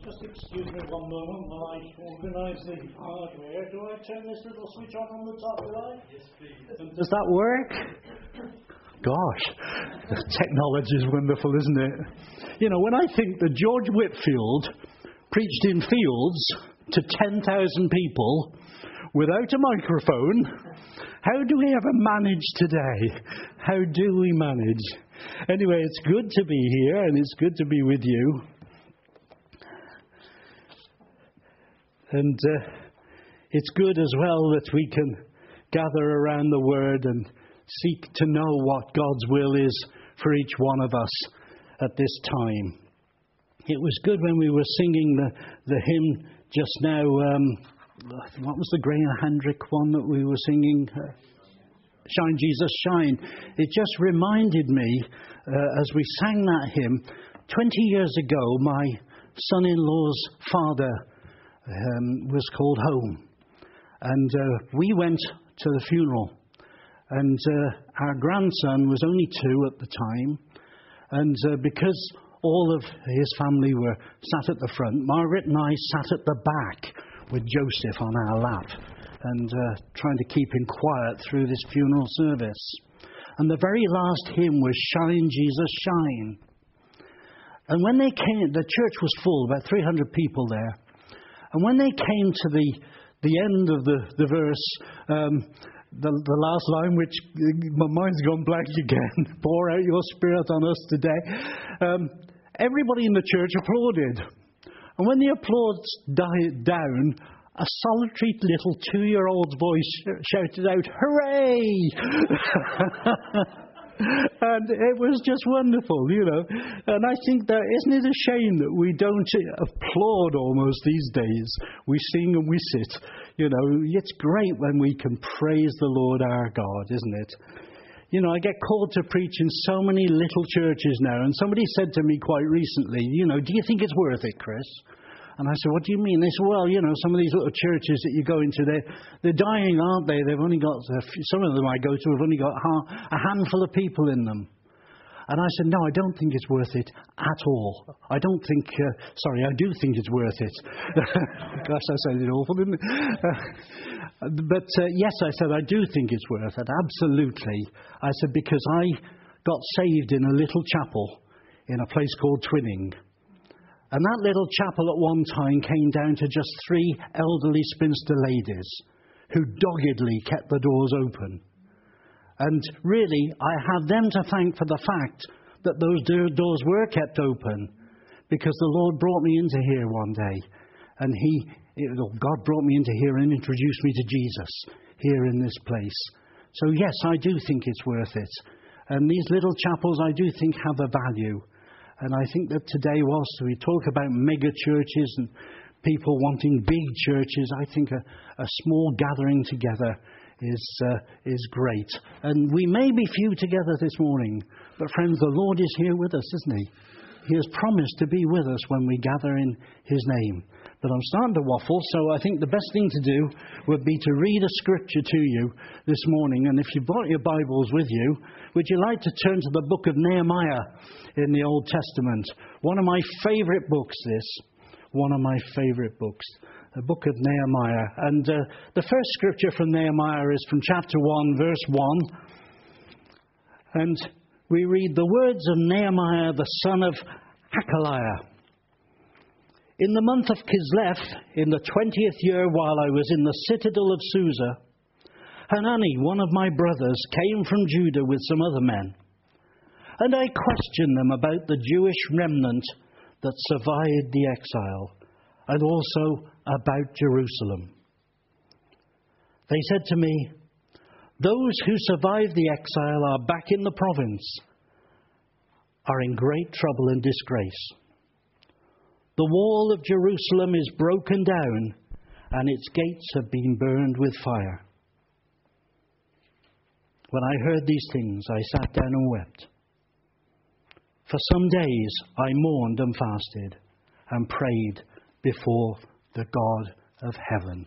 Just excuse me one moment while I organise the hardware. Do I turn this little switch on the top right? Yes, please. Does that work? Gosh, technology is wonderful, isn't it? You know, when I think that George Whitfield preached in fields to 10,000 people without a microphone, how do we ever manage today? How do we manage? Anyway, it's good to be here and it's good to be with you. And it's good as well that we can gather around the Word and seek to know what God's will is for each one of us at this time. It was good when we were singing the hymn just now. What was the Graham Hendrick one that we were singing? Shine, Jesus, Shine. It just reminded me, as we sang that hymn, 20 years ago, my son-in-law's father was called home. And we went to the funeral. And our grandson was only 2 at the time. And because all of his family were sat at the front, Margaret and I sat at the back with Joseph on our lap and trying to keep him quiet through this funeral service. And the very last hymn was Shine, Jesus, Shine. And when they came, the church was full, about 300 people there. And when they came to the end of the verse, the last line, which my mind's gone blank again, pour out your spirit on us today, everybody in the church applauded. And when the applause died down, a solitary little 2-year-old's voice shouted out, "Hooray!" And it was just wonderful, you know. And I think that, isn't it a shame that we don't applaud almost these days? We sing and we sit. You know, it's great when we can praise the Lord our God, isn't it? You know, I get called to preach in so many little churches now. And somebody said to me quite recently, you know, do you think it's worth it, Chris? And I said, what do you mean? They said, well, you know, some of these little churches that you go into, they're dying, aren't they? They've only got, some of them I go to have only got a handful of people in them. And I said, no, I don't think it's worth it at all. I don't think, I do think it's worth it. Gosh, that sounded awful, didn't it? But yes, I said, I do think it's worth it, absolutely. I said, because I got saved in a little chapel in a place called Twinning. And that little chapel at one time came down to just 3 elderly spinster ladies who doggedly kept the doors open. And really, I have them to thank for the fact that those doors were kept open, because the Lord brought me into here one day. And God brought me into here and introduced me to Jesus here in this place. So yes, I do think it's worth it. And these little chapels, I do think, have a value. And I think that today, whilst we talk about mega churches and people wanting big churches, I think a small gathering together is great. And we may be few together this morning, but friends, the Lord is here with us, isn't He? He has promised to be with us when we gather in His name. But I'm starting to waffle, so I think the best thing to do would be to read a scripture to you this morning. And if you've got your Bibles with you, would you like to turn to the book of Nehemiah in the Old Testament? One of my favourite books, one of my favourite books, the book of Nehemiah. And the first scripture from Nehemiah is from chapter 1, verse 1. And we read the words of Nehemiah, the son of Hakaliah. In the month of Kislev, in the 20th year, while I was in the citadel of Susa, Hanani, one of my brothers, came from Judah with some other men. And I questioned them about the Jewish remnant that survived the exile, and also about Jerusalem. They said to me, those who survived the exile are back in the province, are in great trouble and disgrace. The wall of Jerusalem is broken down, and its gates have been burned with fire. When I heard these things, I sat down and wept. For some days I mourned and fasted and prayed before the God of heaven.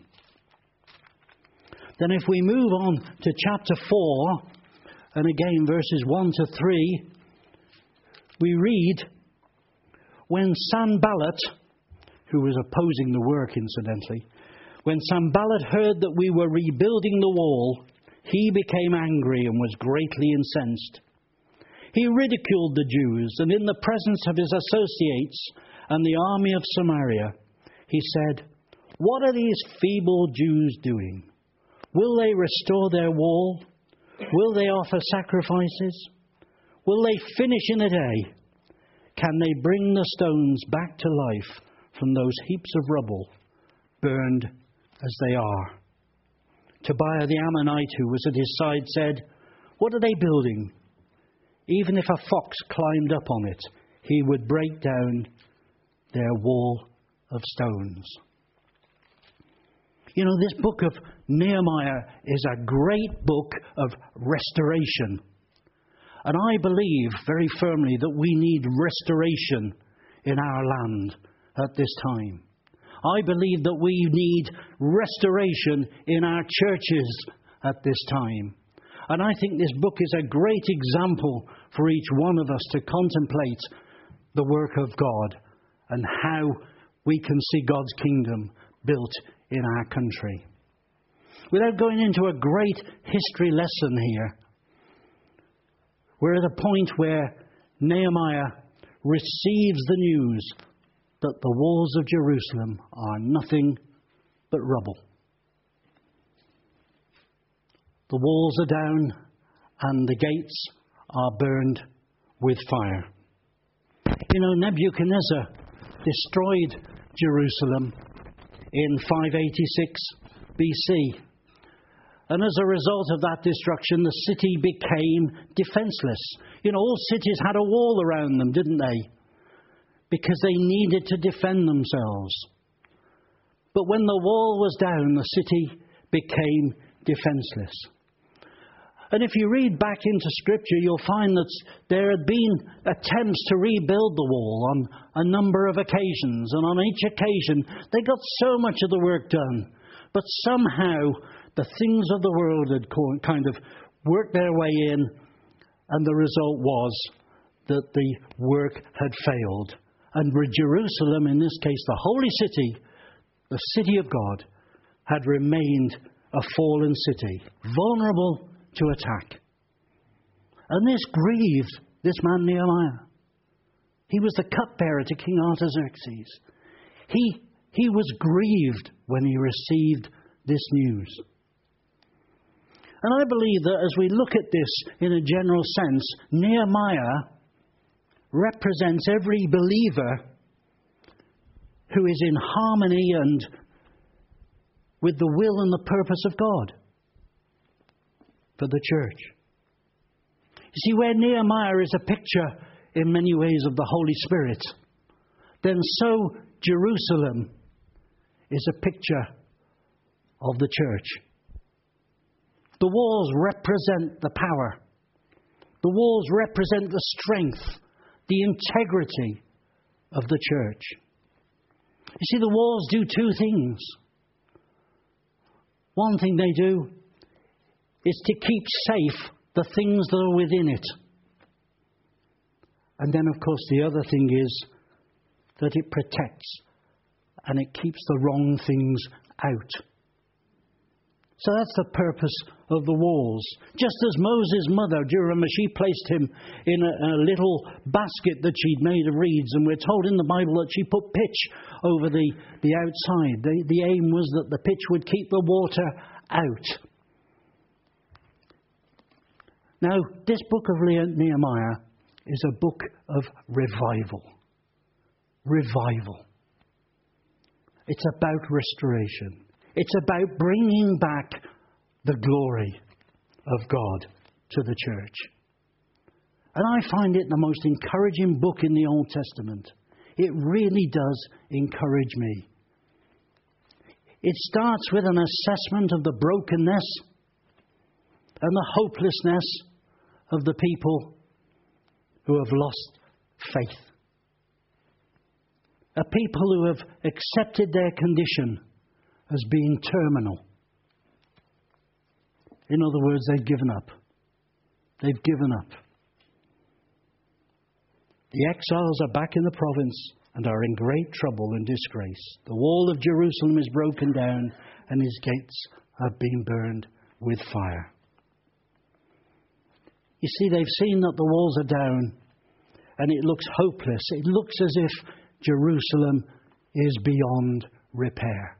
Then if we move on to chapter 4, and again verses 1 to 3, we read, when Sanballat, who was opposing the work, incidentally. When Sanballat heard that we were rebuilding the wall, he became angry and was greatly incensed. He ridiculed the Jews, and in the presence of his associates and the army of Samaria, he said, "What are these feeble Jews doing? Will they restore their wall? Will they offer sacrifices? Will they finish in a day? Can they bring the stones back to life from those heaps of rubble, burned as they are?" Tobiah the Ammonite, who was at his side, said, "What are they building? Even if a fox climbed up on it, he would break down their wall of stones." You know, this book of Nehemiah is a great book of restoration. And I believe very firmly that we need restoration in our land at this time. I believe that we need restoration in our churches at this time. And I think this book is a great example for each one of us to contemplate the work of God and how we can see God's kingdom built in our country. Without going into a great history lesson here, we're at a point where Nehemiah receives the news that the walls of Jerusalem are nothing but rubble. The walls are down and the gates are burned with fire. You know, Nebuchadnezzar destroyed Jerusalem in 586 BC. And as a result of that destruction, the city became defenseless. You know, all cities had a wall around them, didn't they? Because they needed to defend themselves. But when the wall was down, the city became defenseless. And if you read back into Scripture, you'll find that there had been attempts to rebuild the wall on a number of occasions. And on each occasion, they got so much of the work done. But somehow, the things of the world had kind of worked their way in, and the result was that the work had failed. And Jerusalem, in this case the holy city, the city of God, had remained a fallen city, vulnerable to attack. And this grieved this man Nehemiah. He was the cupbearer to King Artaxerxes. He was grieved when he received this news. And I believe that as we look at this in a general sense, Nehemiah represents every believer who is in harmony and with the will and the purpose of God for the church. You see, where Nehemiah is a picture in many ways of the Holy Spirit, then so Jerusalem is a picture of the church. The walls represent the power. The walls represent the strength, the integrity of the church. You see, the walls do two things. One thing they do is to keep safe the things that are within it. And then, of course, the other thing is that it protects and it keeps the wrong things out. So that's the purpose of the walls. Just as Moses' mother, do you remember, she placed him in a little basket that she'd made of reeds, and we're told in the Bible that she put pitch over the outside. The aim was that the pitch would keep the water out. Now, this book of Nehemiah is a book of revival. Revival. It's about restoration. It's about bringing back the glory of God to the church. And I find it the most encouraging book in the Old Testament. It really does encourage me. It starts with an assessment of the brokenness and the hopelessness of the people who have lost faith. A people who have accepted their condition as being terminal. In other words, they've given up. They've given up. The exiles are back in the province, and are in great trouble and disgrace. The wall of Jerusalem is broken down, and his gates have been burned with fire. You see, they've seen that the walls are down, and it looks hopeless. It looks as if Jerusalem is beyond repair.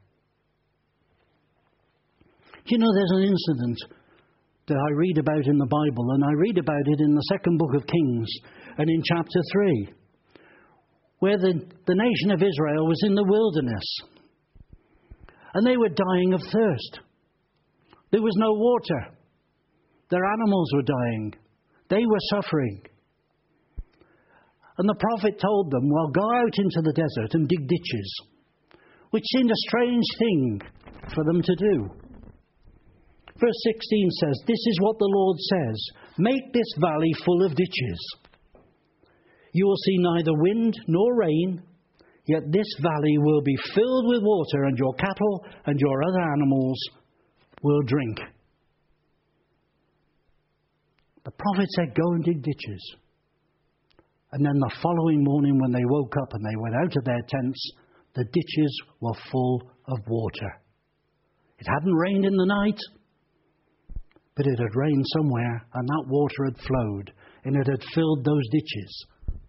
You know, there's an incident that I read about in the Bible, and I read about it in the second book of Kings, and in chapter 3, where the nation of Israel was in the wilderness, and they were dying of thirst. There was no water. Their animals were dying. They were suffering. And the prophet told them, well, go out into the desert and dig ditches, which seemed a strange thing for them to do. Verse 16 says, this is what the Lord says, make this valley full of ditches. You will see neither wind nor rain, yet this valley will be filled with water, and your cattle and your other animals will drink. The prophet said, go and dig ditches. And then the following morning when they woke up and they went out of their tents, the ditches were full of water. It hadn't rained in the night, but it had rained somewhere, and that water had flowed, and it had filled those ditches.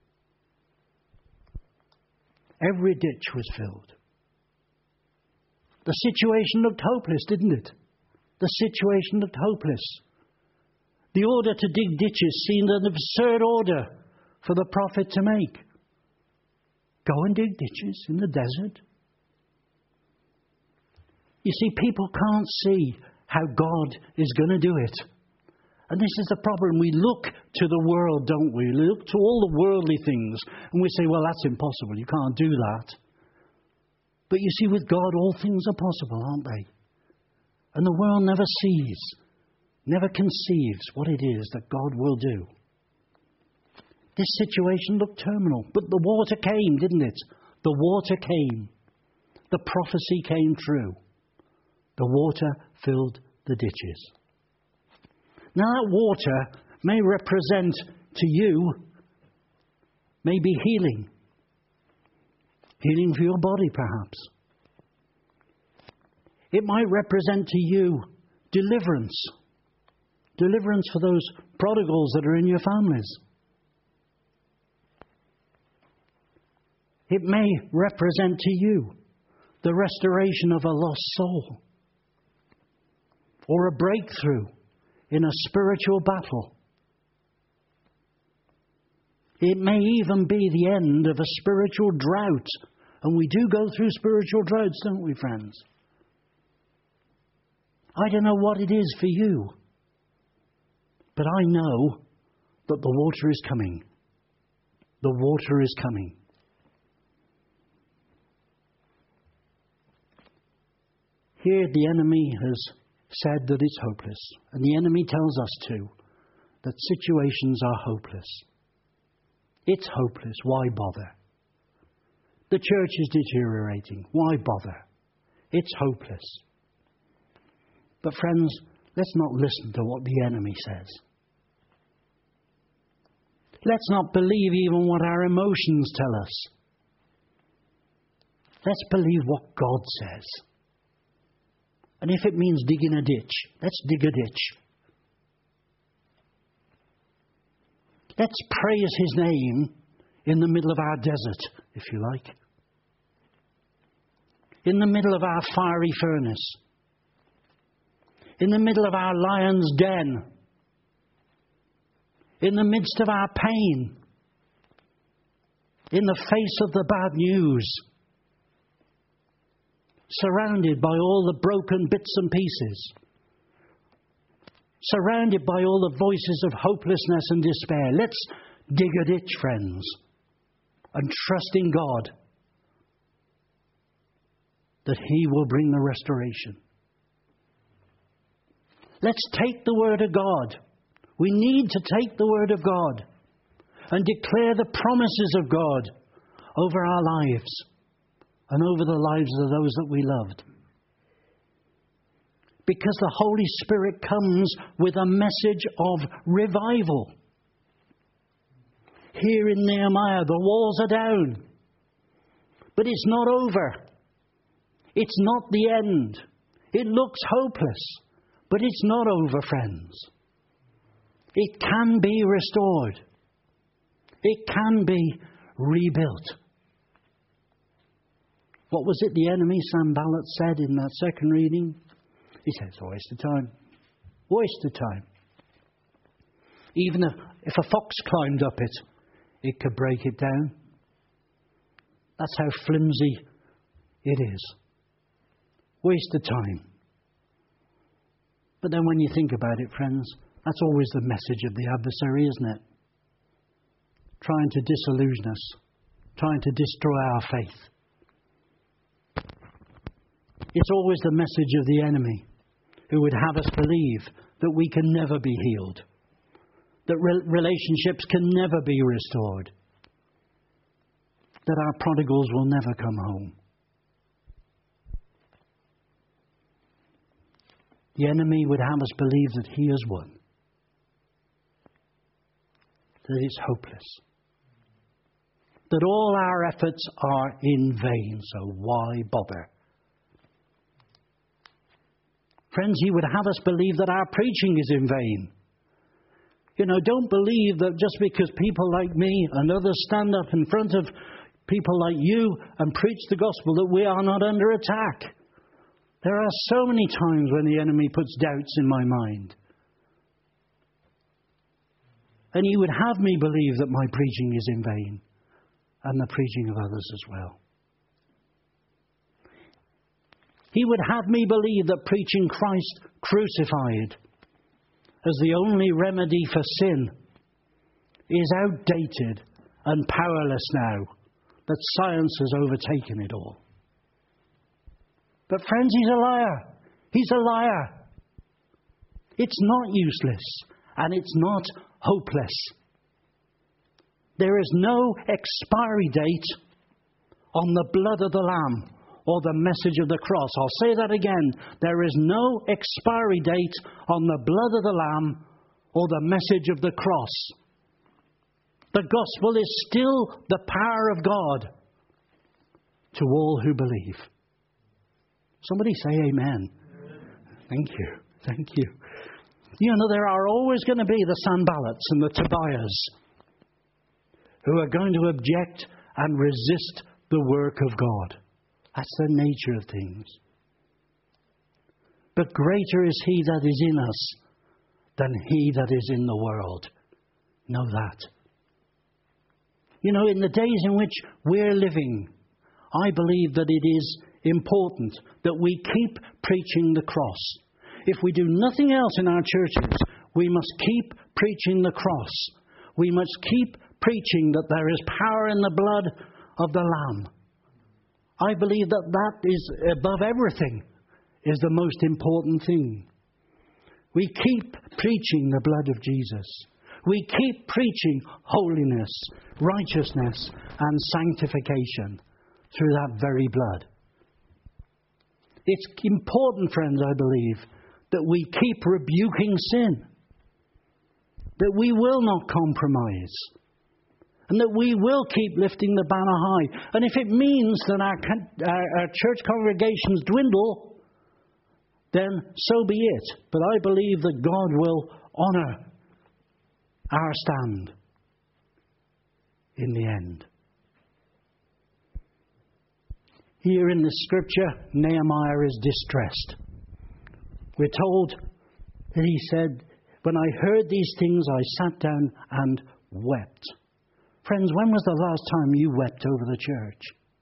Every ditch was filled. The situation looked hopeless, didn't it? The situation looked hopeless. The order to dig ditches seemed an absurd order for the prophet to make. Go and dig ditches in the desert. You see, people can't see how God is going to do it. And this is the problem. We look to the world, don't we? We look to all the worldly things, and we say, well, that's impossible. You can't do that. But you see, with God, all things are possible, aren't they? And the world never sees, never conceives what it is that God will do. This situation looked terminal, but the water came, didn't it? The water came. The prophecy came true. The water filled the ditches. Now that water may represent to you maybe healing. Healing for your body, perhaps. It might represent to you deliverance. Deliverance for those prodigals that are in your families. It may represent to you the restoration of a lost soul, or a breakthrough in a spiritual battle. It may even be the end of a spiritual drought. And we do go through spiritual droughts, don't we, friends? I don't know what it is for you, but I know that the water is coming. The water is coming. Here the enemy has said that it's hopeless. And the enemy tells us too that situations are hopeless. It's hopeless. Why bother? The church is deteriorating. Why bother? It's hopeless. But friends, let's not listen to what the enemy says. Let's not believe even what our emotions tell us. Let's believe what God says. And if it means digging a ditch, let's dig a ditch. Let's praise his name in the middle of our desert, if you like. In the middle of our fiery furnace. In the middle of our lion's den. In the midst of our pain. In the face of the bad news. Surrounded by all the broken bits and pieces. Surrounded by all the voices of hopelessness and despair. Let's dig a ditch, friends, and trust in God that he will bring the restoration. Let's take the word of God. We need to take the word of God and declare the promises of God over our lives and over the lives of those that we loved. Because the Holy Spirit comes with a message of revival. Here in Nehemiah, the walls are down. But it's not over. It's not the end. It looks hopeless, but it's not over, friends. It can be restored. It can be rebuilt. What was it the enemy, Sanballat, said in that second reading? He said, it's a waste of time. Waste of time. Even if a fox climbed up it, it could break it down. That's how flimsy it is. Waste of time. But then when you think about it, friends, that's always the message of the adversary, isn't it? Trying to disillusion us. Trying to destroy our faith. It's always the message of the enemy who would have us believe that we can never be healed. That relationships can never be restored. That our prodigals will never come home. The enemy would have us believe that he has won. That it's hopeless. That all our efforts are in vain, so why bother? Friends, he would have us believe that our preaching is in vain. You know, don't believe that just because people like me and others stand up in front of people like you and preach the gospel that we are not under attack. There are so many times when the enemy puts doubts in my mind. And he would have me believe that my preaching is in vain and the preaching of others as well. He would have me believe that preaching Christ crucified as the only remedy for sin is outdated and powerless now, that science has overtaken it all. But friends, he's a liar. He's a liar. It's not useless and it's not hopeless. There is no expiry date on the blood of the Lamb or the message of the cross. I'll say that again. There is no expiry date on the blood of the Lamb or the message of the cross. The gospel is still the power of God to all who believe. Somebody say amen. Thank you. Thank you. You know, there are always going to be the Sanballats and the Tobias who are going to object and resist the work of God. That's the nature of things. But greater is he that is in us than he that is in the world. Know that. You know, in the days in which we're living, I believe that it is important that we keep preaching the cross. If we do nothing else in our churches, we must keep preaching the cross. We must keep preaching that there is power in the blood of the Lamb. I believe that that is above everything, is the most important thing. We keep preaching the blood of Jesus. We keep preaching holiness, righteousness, and sanctification through that very blood. It's important, friends, I believe, that we keep rebuking sin. That we will not compromise. And that we will keep lifting the banner high. And if it means that our church congregations dwindle, then so be it. But I believe that God will honour our stand in the end. Here in the scripture, Nehemiah is distressed. We're told that he said, when I heard these things, I sat down and wept. Friends, when was the last time you wept over the church?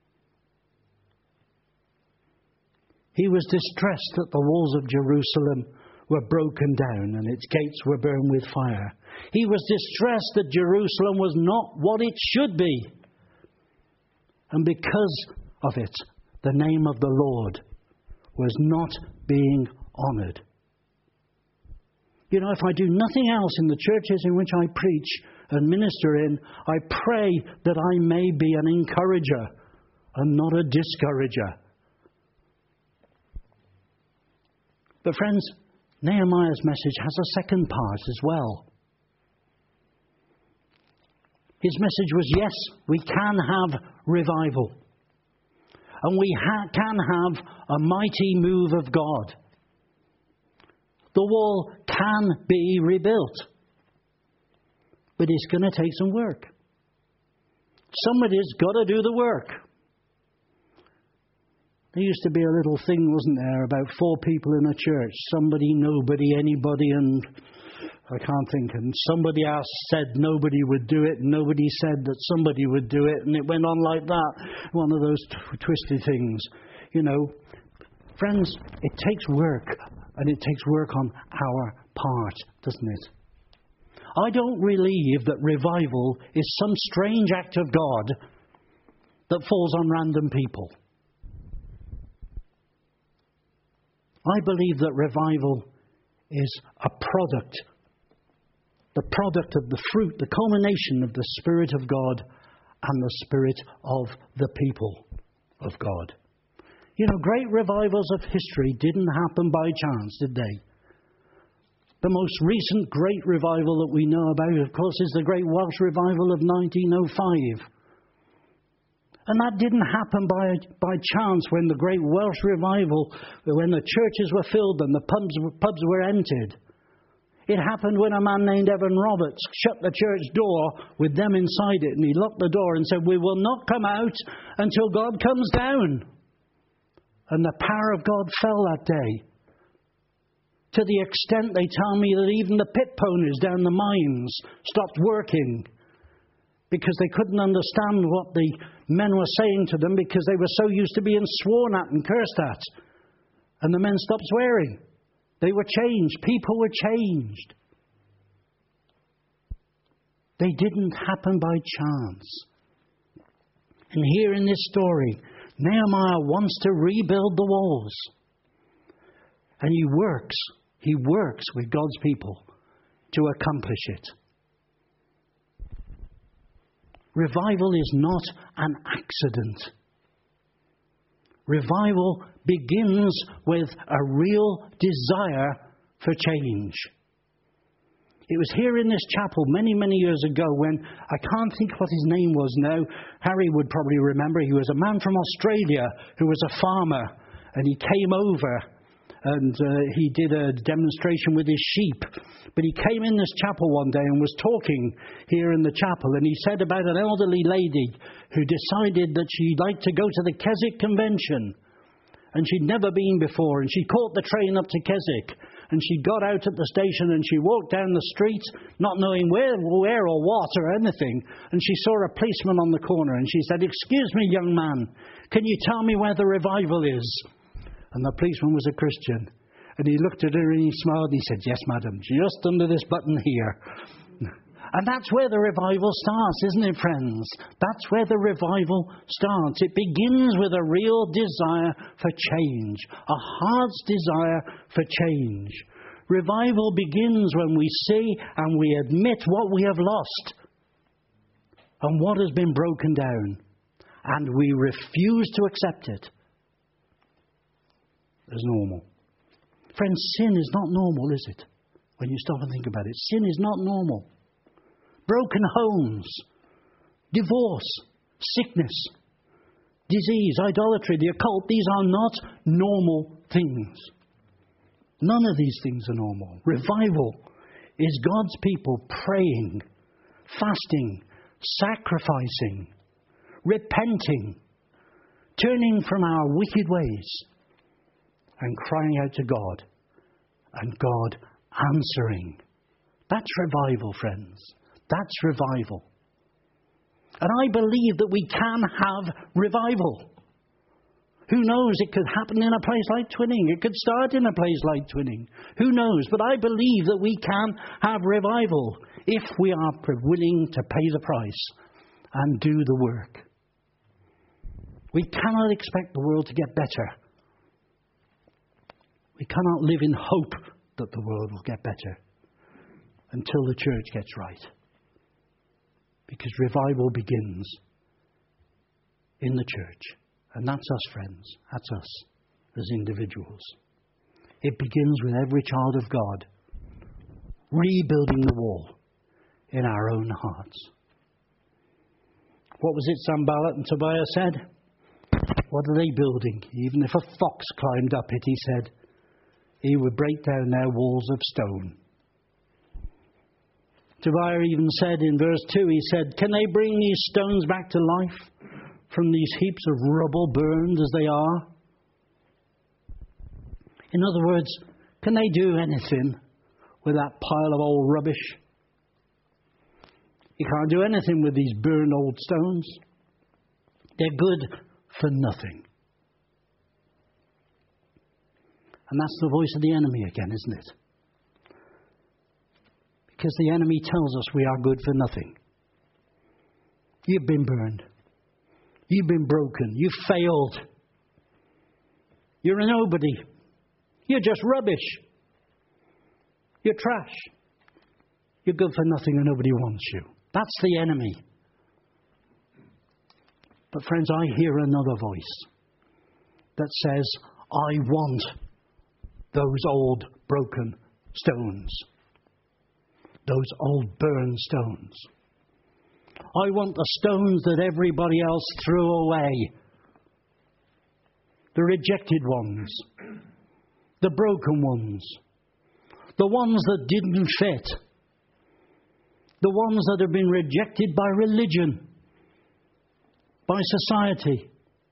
He was distressed that the walls of Jerusalem were broken down and its gates were burned with fire. He was distressed that Jerusalem was not what it should be. And because of it, the name of the Lord was not being honoured. You know, if I do nothing else in the churches in which I preach and minister in, I pray that I may be an encourager and not a discourager. But friends, Nehemiah's message has a second part as well. His message was, yes, we can have revival. And we can have a mighty move of God. The wall can be rebuilt. But it's going to take some work. Somebody's got to do the work. There used to be a little thing, wasn't there, about 4 people in a church. Somebody, nobody, anybody, and I can't think. And somebody else said nobody would do it, and nobody said that somebody would do it, and it went on like that. One of those twisted things. You know, friends, it takes work, and it takes work on our part, doesn't it? I don't believe that revival is some strange act of God that falls on random people. I believe that revival is a product, the product of the fruit, the culmination of the Spirit of God and the Spirit of the people of God. You know, great revivals of history didn't happen by chance, did they? The most recent great revival that we know about, of course, is the Great Welsh Revival of 1905. And that didn't happen by chance when the Great Welsh Revival, when the churches were filled and the pubs were emptied. It happened when a man named Evan Roberts shut the church door with them inside it, and he locked the door and said, "We will not come out until God comes down." And the power of God fell that day. To the extent, they tell me, that even the pit ponies down the mines stopped working because they couldn't understand what the men were saying to them, because they were so used to being sworn at and cursed at. And the men stopped swearing. They were changed. People were changed. They didn't happen by chance. And here in this story, Nehemiah wants to rebuild the walls. And he works with God's people to accomplish it. Revival is not an accident. Revival begins with a real desire for change. It was here in this chapel many, many years ago when, I can't think what his name was now. Harry would probably remember. He was a man from Australia who was a farmer, and he came over and he did a demonstration with his sheep. But he came in this chapel one day and was talking here in the chapel, and he said about an elderly lady who decided that she'd like to go to the Keswick Convention, and she'd never been before, and she caught the train up to Keswick, and she got out at the station and she walked down the street not knowing where or what or anything, and she saw a policeman on the corner, and she said, "Excuse me, young man, can you tell me where the revival is?" And the policeman was a Christian. And he looked at her and he smiled and he said, "Yes, madam, just under this button here." And that's where the revival starts, isn't it, friends? That's where the revival starts. It begins with a real desire for change, a heart's desire for change. Revival begins when we see and we admit what we have lost and what has been broken down, and we refuse to accept it as normal. Friends, sin is not normal, is it? When you stop and think about it, sin is not normal. Broken homes, divorce, sickness, disease, idolatry, the occult, these are not normal things. None of these things are normal. Revival is God's people praying, fasting, sacrificing, repenting, turning from our wicked ways and crying out to God, and God answering. That's revival, friends. That's revival. And I believe that we can have revival. Who knows? It could happen in a place like Twinning. It could start in a place like Twinning. Who knows? But I believe that we can have revival if we are willing to pay the price and do the work. We cannot expect the world to get better. We cannot live in hope that the world will get better until the church gets right. Because revival begins in the church. And that's us, friends. That's us as individuals. It begins with every child of God rebuilding the wall in our own hearts. What was it Sanballat and Tobiah said? What are they building? Even if a fox climbed up it, he said, he would break down their walls of stone. Tobiah even said in verse 2, he said, can they bring these stones back to life from these heaps of rubble burned as they are? In other words, can they do anything with that pile of old rubbish? You can't do anything with these burned old stones. They're good for nothing. And that's the voice of the enemy again, isn't it? Because the enemy tells us we are good for nothing. You've been burned. You've been broken. You've failed. You're a nobody. You're just rubbish. You're trash. You're good for nothing and nobody wants you. That's the enemy. But friends, I hear another voice that says, I want those old broken stones. Those old burned stones. I want the stones that everybody else threw away. The rejected ones. The broken ones. The ones that didn't fit. The ones that have been rejected by religion. By society.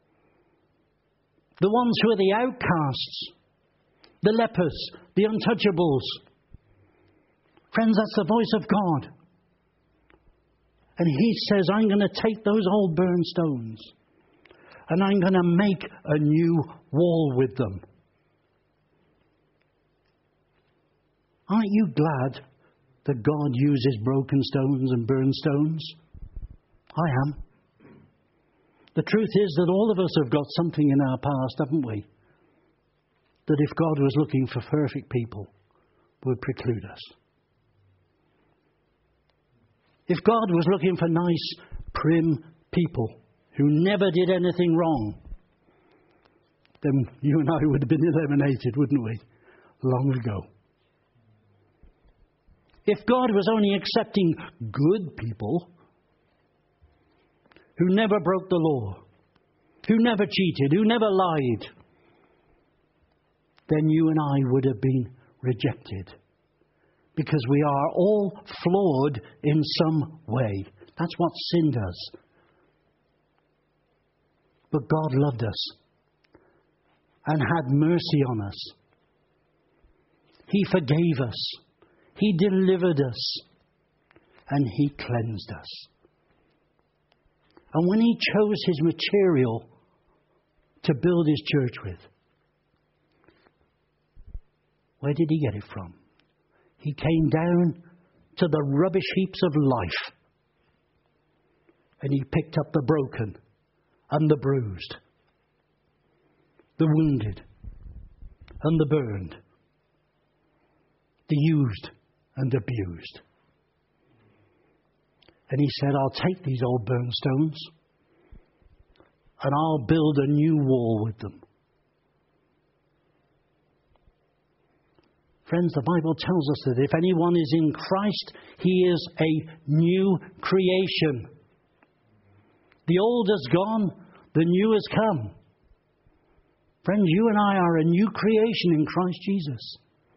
The ones who are the outcasts. The lepers. The untouchables. Friends, that's the voice of God. And he says, I'm going to take those old burned stones and I'm going to make a new wall with them. Aren't you glad that God uses broken stones and burned stones? I am. The truth is that all of us have got something in our past, haven't we? That if God was looking for perfect people, would preclude us. If God was looking for nice, prim people who never did anything wrong, then you and I would have been eliminated, wouldn't we? Long ago. If God was only accepting good people who never broke the law, who never cheated, who never lied, then you and I would have been rejected. Because we are all flawed in some way. That's what sin does. But God loved us and had mercy on us. He forgave us. He delivered us. And He cleansed us. And when He chose His material to build His church with, where did He get it from? He came down to the rubbish heaps of life. And He picked up the broken and the bruised, the wounded and the burned, the used and abused. And He said, I'll take these old burned stones and I'll build a new wall with them. Friends, the Bible tells us that if anyone is in Christ, he is a new creation. The old has gone, the new has come. Friends, you and I are a new creation in Christ Jesus.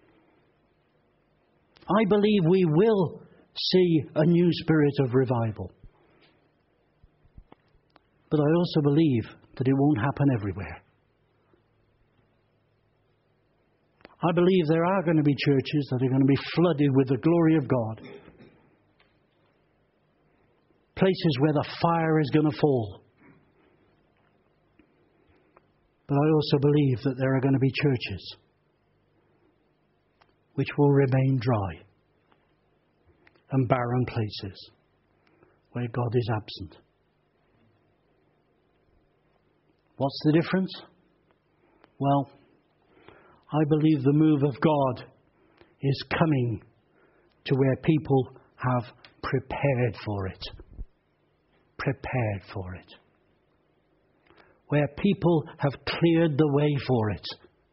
I believe we will see a new spirit of revival. But I also believe that it won't happen everywhere. I believe there are going to be churches that are going to be flooded with the glory of God. Places where the fire is going to fall. But I also believe that there are going to be churches which will remain dry and barren places where God is absent. What's the difference? Well, I believe the move of God is coming to where people have prepared for it. Prepared for it. Where people have cleared the way for it.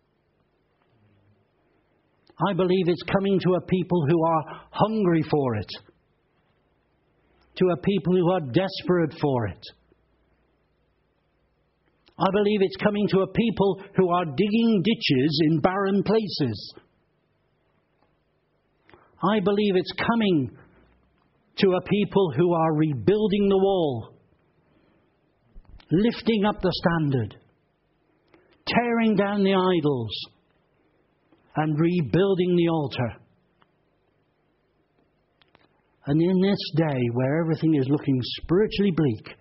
I believe it's coming to a people who are hungry for it. To a people who are desperate for it. I believe it's coming to a people who are digging ditches in barren places. I believe it's coming to a people who are rebuilding the wall, lifting up the standard, tearing down the idols, and rebuilding the altar. And in this day where everything is looking spiritually bleak,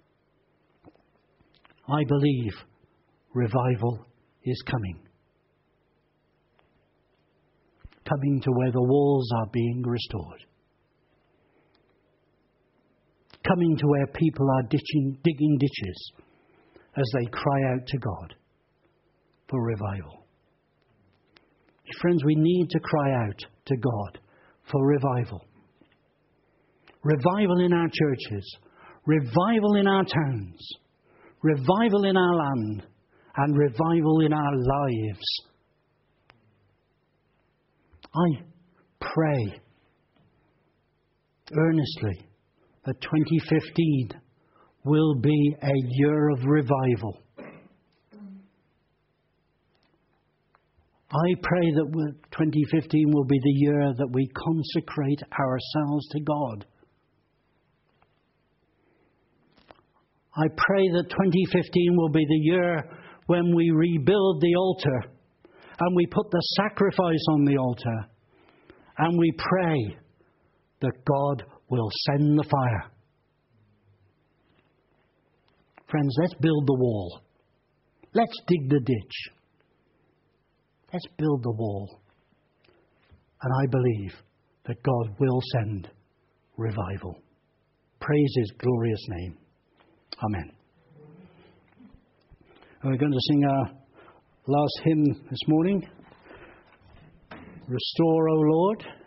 I believe revival is coming. Coming to where the walls are being restored. Coming to where people are digging ditches as they cry out to God for revival. Friends, we need to cry out to God for revival. Revival in our churches, revival in our towns, revival in our land, and revival in our lives. I pray earnestly that 2015 will be a year of revival. I pray that 2015 will be the year that we consecrate ourselves to God. I pray that 2015 will be the year when we rebuild the altar and we put the sacrifice on the altar and we pray that God will send the fire. Friends, let's build the wall. Let's dig the ditch. Let's build the wall. And I believe that God will send revival. Praise His glorious name. Amen. And we're going to sing our last hymn this morning. Restore, O Lord.